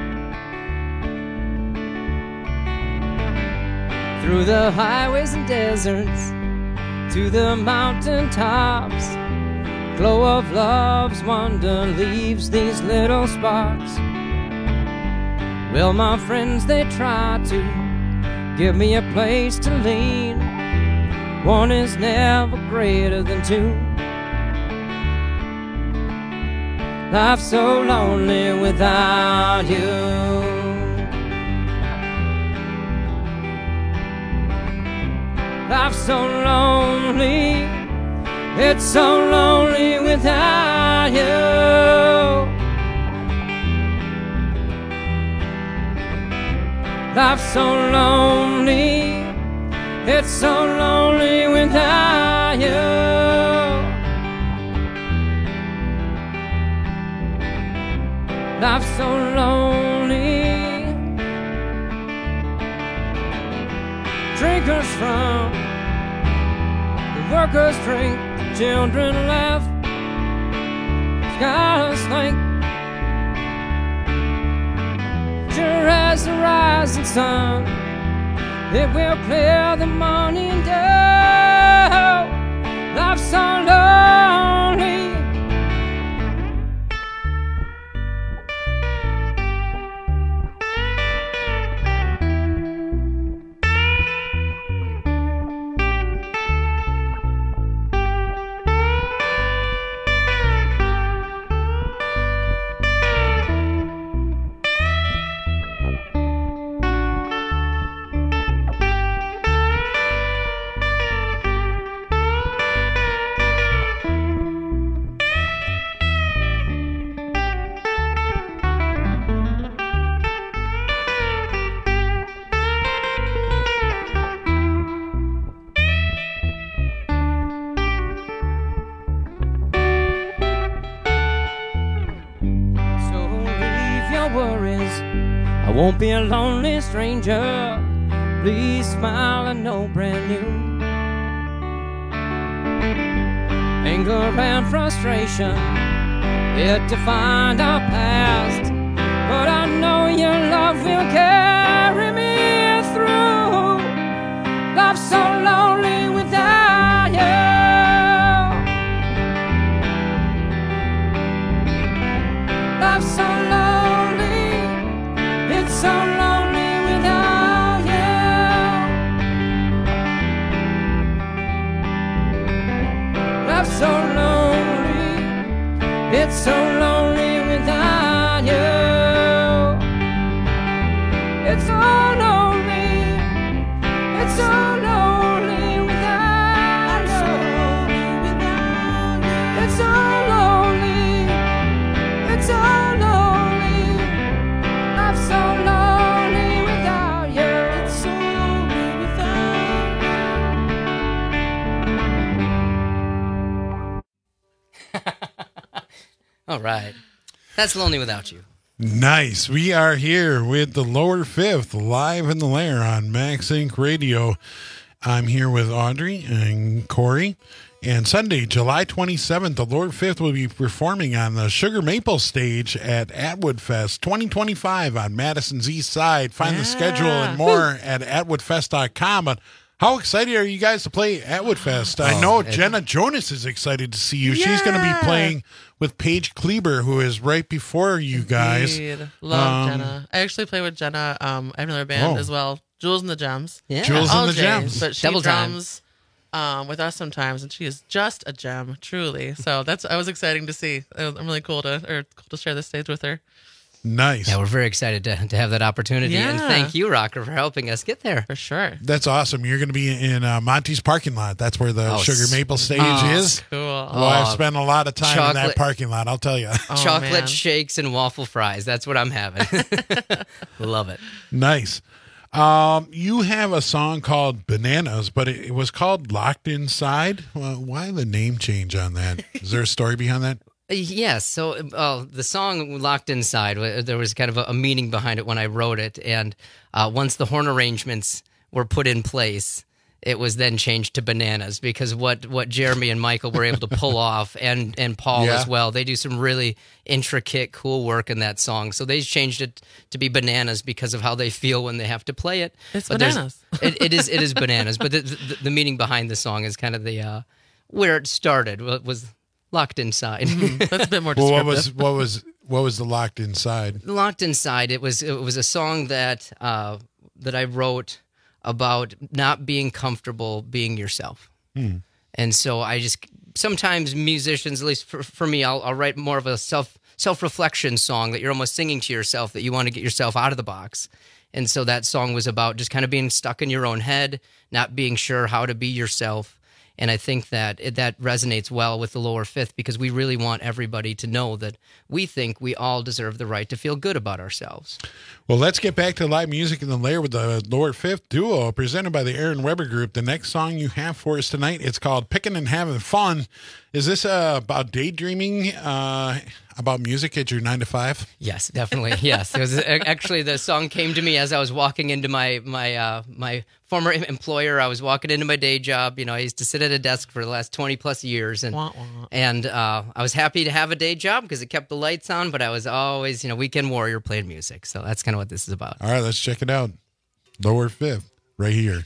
Through the highways and deserts, to the mountain tops, glow of love's wonder leaves these little sparks. Well, my friends, they try to give me a place to lean. One is never greater than two. Life's so lonely without you. Life's so lonely, it's so lonely without you. Life's so lonely, it's so lonely without you. Life's so lonely. Drinkers from the workers drink, the children laugh, skies think. Sure as the rising sun, it will clear the morning dew. Life's so lonely. I won't be a lonely stranger. Please smile, I know brand new. Anger and frustration, it defined our past, but I know your love will carry me through. Life's so lonely without you. Life's so lonely, it's so lonely without you. Life's so lonely, it's so lonely without you. It's so lonely, it's so lonely without you. It's so lonely, it's so lonely. Life's so lonely without you. It's so lonely without you. All right. That's Lonely Without You. Nice. We are here with the Lower Fifth live in the Lair on Max Inc. Radio. I'm here with Audrey and Corey. And Sunday, July 27th, the Lower Fifth will be performing on the Sugar Maple stage at Atwood Fest 2025 on Madison's East Side. Find the schedule and more at atwoodfest.com. But How excited are you guys to play at Woodfest? I know Jenna Jonas is excited to see you. Yeah. She's going to be playing with Paige Kleber, who is right before you guys. Love Jenna. I actually play with Jenna. I have another band as well, Jules and the Gems. Yeah. Jules and the Gems. But she drums with us sometimes, and she is just a gem, truly. So I was exciting to see. I'm really cool to share the stage with her. Nice. Yeah, we're very excited to have that opportunity. Yeah. And thank you, Rocker, for helping us get there. For sure. That's awesome. You're going to be in Monty's parking lot. That's where the Sugar Maple stage is. Cool. Well, I've spent a lot of time in that parking lot, I'll tell you. Chocolate shakes and waffle fries. That's what I'm having. Love it. Nice. You have a song called Bananas, but it was called Locked Inside. Well, why the name change on that? Is there a story behind that? Yes. So the song Locked Inside, there was kind of a meaning behind it when I wrote it. And once the horn arrangements were put in place, it was then changed to Bananas, because what Jeremy and Michael were able to pull off, and Paul as well, they do some really intricate, cool work in that song. So they changed it to be Bananas because of how they feel when they have to play it. It's bananas. It is Bananas. But the meaning behind the song is kind of the where it started was Locked Inside. That's a bit more descriptive. Well, what was the Locked Inside? Locked Inside. It was a song that I wrote about not being comfortable being yourself. And so sometimes musicians, at least for me, I'll write more of a self-reflection song that you're almost singing to yourself, that you want to get yourself out of the box. And so that song was about just kind of being stuck in your own head, not being sure how to be yourself. And I think that resonates well with the Lower Fifth, because we really want everybody to know that we think we all deserve the right to feel good about ourselves. Well, let's get back to live music in the Lair with the Lower Fifth duo presented by the Aaron Weber Group. The next song you have for us tonight, it's called Pickin' and Having Fun. Is this about daydreaming about music at your 9 to 5? Yes, definitely. Yes. It was, actually, the song came to me as I was walking into my former employer. I was walking into my day job. I used to sit at a desk for the last 20 plus years, and I was happy to have a day job because it kept the lights on, but I was always, weekend warrior playing music. So that's kind of what this is about. All right, let's check it out. Lower Fifth, right here.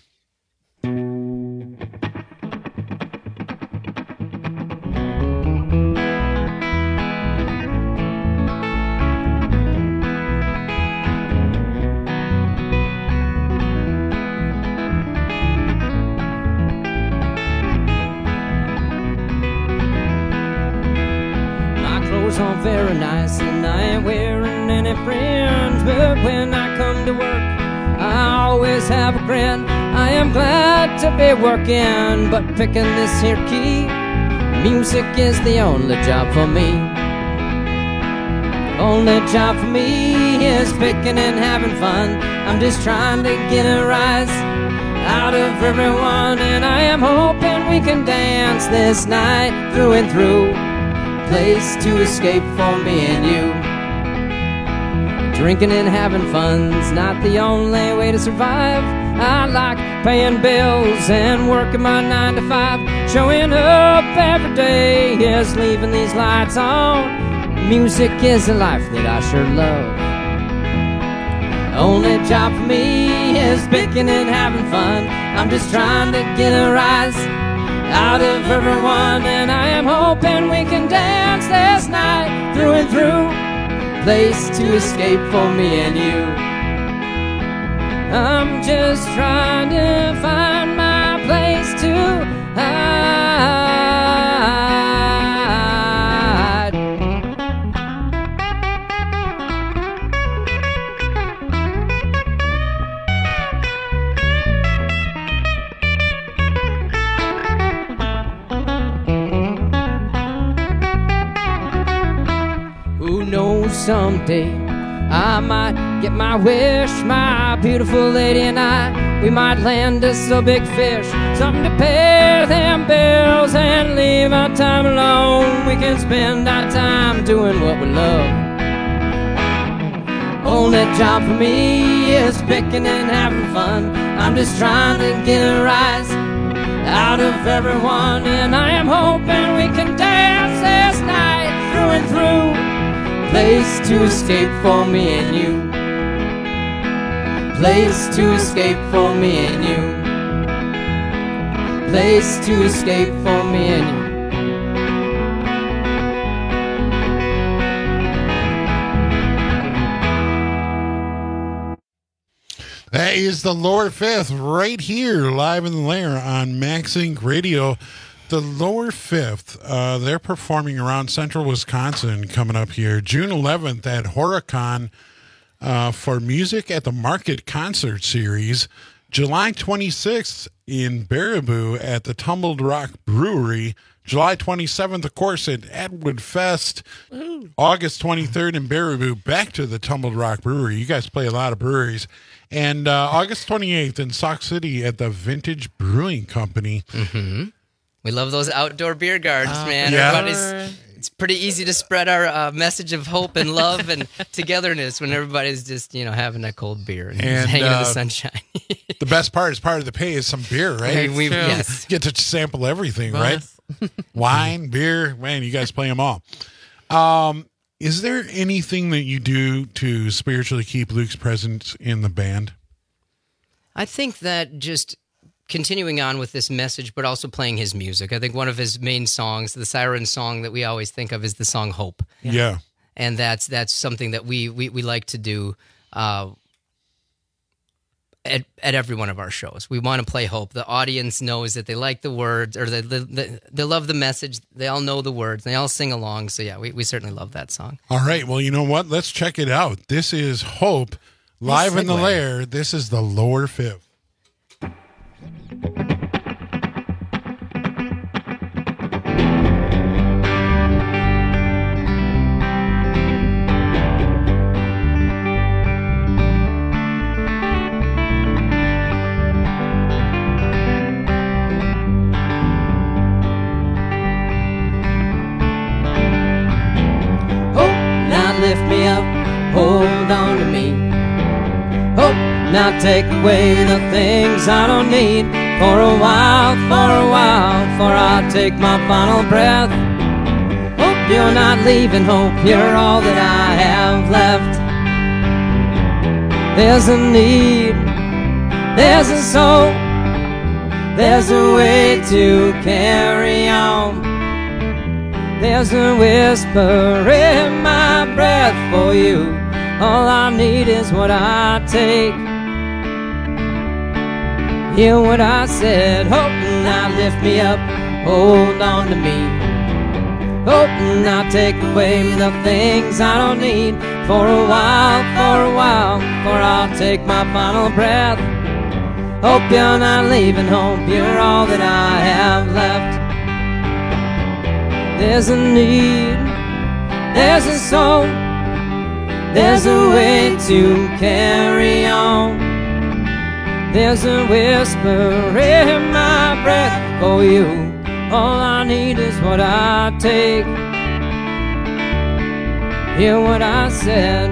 On very nice, and I ain't wearing any fringe, but when I come to work I always have a grin. I am glad to be working, but picking this here key, music is the only job for me. Only job for me is picking and having fun. I'm just trying to get a rise out of everyone, and I am hoping we can dance this night through and through. Place to escape for me and you. Drinking and having fun's not the only way to survive. I like paying bills and working my 9 to 5. Showing up every day is leaving these lights on. Music is a life that I sure love. Only job for me is picking and having fun. I'm just trying to get a rise out of everyone, and I am hoping we can dance this night through and through. Place to escape for me and you. I'm just trying to find my place to hide. Someday I might get my wish. My beautiful lady and I, we might land us a big fish, something to pay them bills and leave our time alone. We can spend our time doing what we love. Only job for me is picking and having fun. I'm just trying to get a rise out of everyone, and I am hoping we can dance this night through and through. Place to escape for me and you. Place to escape for me and you. place to escape for me and you. That is the Lower Fifth right here, live in the lair on Max Inc. Radio. The Lower Fifth, they're performing around central Wisconsin coming up here. June 11th at Horicon for Music at the Market Concert Series. July 26th in Baraboo at the Tumbled Rock Brewery. July 27th, of course, at Atwood Fest. August 23rd in Baraboo, back to the Tumbled Rock Brewery. You guys play a lot of breweries. And August 28th in Sauk City at the Vintage Brewing Company. Mm-hmm. We love those outdoor beer gardens, man. Yeah. It's pretty easy to spread our message of hope and love and togetherness when everybody's just, having a cold beer and hanging in the sunshine. The best part is part of the pay is some beer, right? Yes. You get to sample everything, right? Wine, beer, man, you guys play them all. Is there anything that you do to spiritually keep Luke's presence in the band? I think that just continuing on with this message, but also playing his music. I think one of his main songs, the Siren song that we always think of, is the song Hope. Yeah. And that's something that we like to do at every one of our shows. We want to play Hope. The audience knows that they like the words, or they love the message. They all know the words. They all sing along. So yeah, we certainly love that song. All right. Well, you know what? Let's check it out. This is Hope, live in the lair. This is the Lower Fifth. Lift me up, hold on to me. Hope now take away the things I don't need. For a while, for I'll take my final breath. Hope you're not leaving, hope you're all that I have left. There's a need, there's a soul, there's a way to carry on. There's a whisper in my breath for you. All I need is what I take. Hear what I said. Hope now lift me up, hold on to me. Hope now take away the things I don't need. For a while, for I'll take my final breath. Hope you're not leaving, hope you're all that I have left. There's a need, there's a soul, there's a way to carry on. There's a whisper in my breath for you. All I need is what I take. Hear what I said.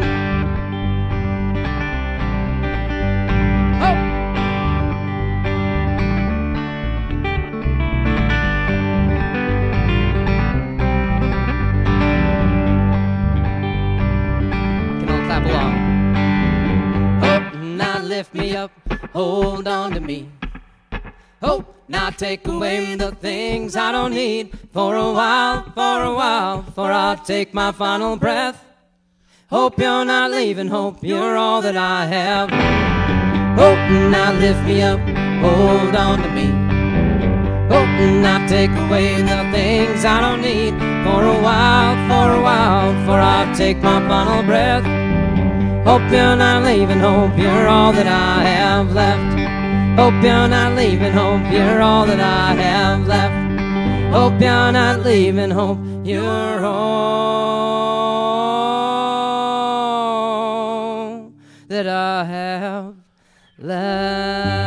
Lift me up, hold on to me. Hope now take away the things I don't need. For a while, for I'll take my final breath. Hope you're not leaving, hope you're all that I have. Hope now lift me up, hold on to me. Hope now take away the things I don't need. For a while, for I'll take my final breath. Hope you're not leaving, hope you're all that I have left. Hope you're not leaving, hope you're all that I have left. Hope you're not leaving, hope you're all that I have left.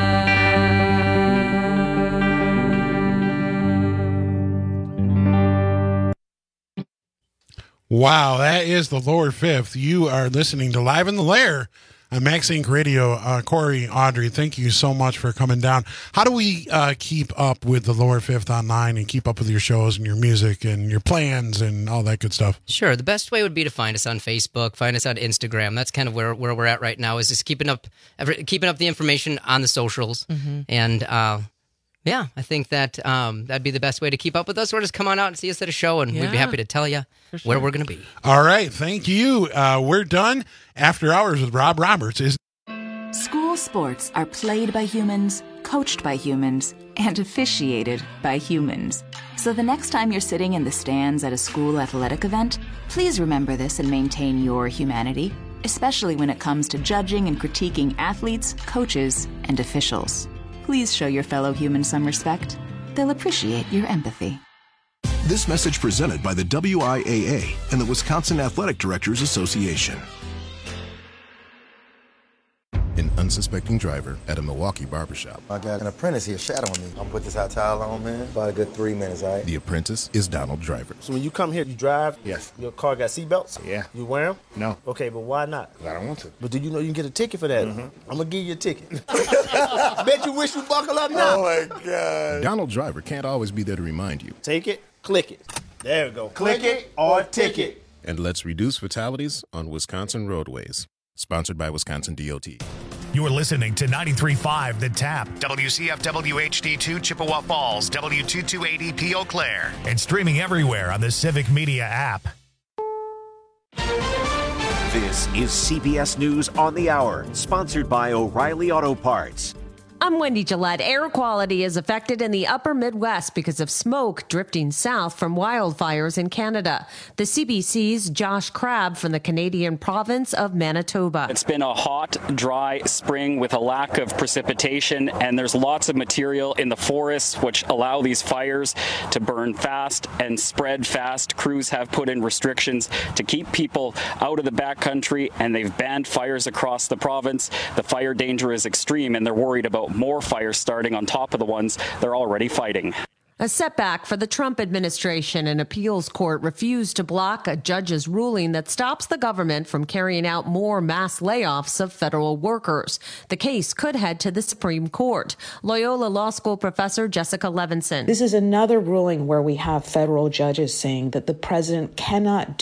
Wow, that is the Lower Fifth. You are listening to Live in the Lair on Max Inc. Radio. Corey, Audrey, thank you so much for coming down. How do we keep up with the Lower Fifth online and keep up with your shows and your music and your plans and all that good stuff? Sure. The best way would be to find us on Facebook, find us on Instagram. That's kind of where we're at right now, is just keeping up the information on the socials. Mm-hmm. And Yeah, I think that that'd be the best way to keep up with us, or just come on out and see us at a show, and we'd be happy to tell you where we're going to be. All right, thank you. We're done. After Hours with Rob Roberts is... School sports are played by humans, coached by humans, and officiated by humans. So the next time you're sitting in the stands at a school athletic event, please remember this and maintain your humanity, especially when it comes to judging and critiquing athletes, coaches, and officials. Please show your fellow humans some respect. They'll appreciate your empathy. This message presented by the WIAA and the Wisconsin Athletic Directors Association. An unsuspecting driver at a Milwaukee barbershop. I got an apprentice here shadowing me. I'm gonna put this hot towel on, man. About a good 3 minutes, all right? The apprentice is Donald Driver. So when you come here, you drive? Yes. Your car got seatbelts? Yeah. You wear them? No. Okay, but why not? I don't want to. But do you know you can get a ticket for that? I'm gonna give you a ticket. Bet you wish you buckle up now. Oh my God. Donald Driver can't always be there to remind you. Take it, click it. There we go. Click it or ticket. And let's reduce fatalities on Wisconsin roadways. Sponsored by Wisconsin DOT. You're listening to 93.5 The Tap, WCFW HD2 Chippewa Falls, W228EP Eau Claire, and streaming everywhere on the Civic Media app. This is CBS News on the Hour, sponsored by O'Reilly Auto Parts. I'm Wendy Gillette. Air quality is affected in the upper Midwest because of smoke drifting south from wildfires in Canada. The CBC's Josh Crabb from the Canadian province of Manitoba. It's been a hot, dry spring with a lack of precipitation, and there's lots of material in the forests which allow these fires to burn fast and spread fast. Crews have put in restrictions to keep people out of the backcountry, and they've banned fires across the province. The fire danger is extreme, and they're worried about more fires starting on top of the ones they're already fighting. A setback for the Trump administration. An appeals court refused to block a judge's ruling that stops the government from carrying out more mass layoffs of federal workers. The case could head to the Supreme Court. Loyola Law School professor Jessica Levinson. This is another ruling where we have federal judges saying that the president cannot